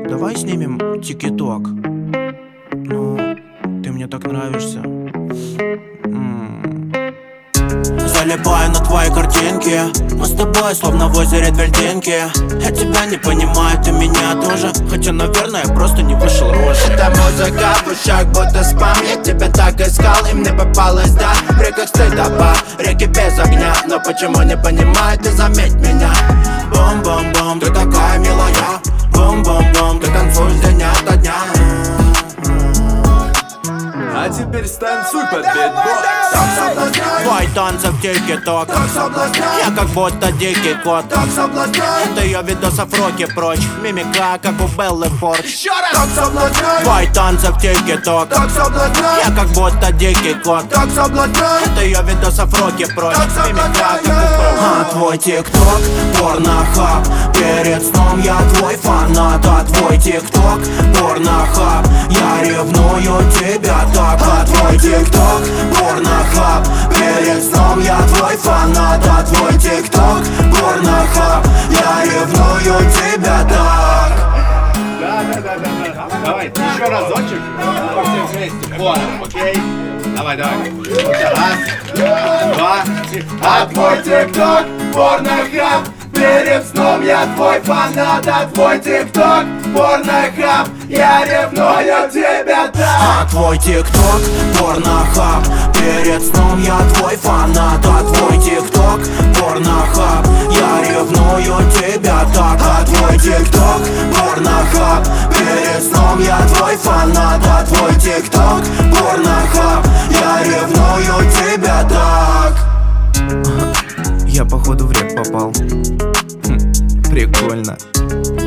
Давай снимем тик-ток. Ну, ты мне так нравишься. Залипаю на твои картинки. Мы с тобой словно в озере две льдинки. Я тебя не понимаю, ты меня тоже. Хотя, наверное, я просто не вышел рожь. Эта музыка в ушах будто спам. Я тебя так искал, и мне попалась, да. В реках стыдоба, реки без огня. Но почему не понимаю, ты заметь меня. Бум-бум-бум, ты такая милая. Бум-бум-бум, ты танцуешь день ото дня. А теперь станцуй под битбокс. Твои танцы в тик-ток. Я как будто дикий кот. Это ее видосов роки прочь. Мимика, как у Беллы Порч. Твои танцы в тик-ток. Я как будто дикий кот. Это ее видосов роки прочь. Мимика, как у Беллы. А твой тик-ток, порнохаб. Перед сном я твой фанат. А твой тик-ток, порнохаб. Я ревную тебя так. А твой тик-ток, порнохаб. Перед сном я твой фанат. А твой тик-ток, порнохаб. Я ревную тебя так. Да. Давай, еще разочек. Все вместе. Вот, окей. Давай. Раз, два, три. А твой тик-ток, порнохаб. Перед сном я твой фанат. А твой тик-ток, порнохаб. Я ревную тебя так. А твой тик-ток, порнохаб. Перед сном я твой фанат. А твой тик-ток, порнохаб. Я ревную тебя так. А твой тик-ток, порнохаб. Перед сном я твой фанат. А твой тик-ток, порнохаб. Я ревную тебя так. Я походу в реп попал. Прикольно.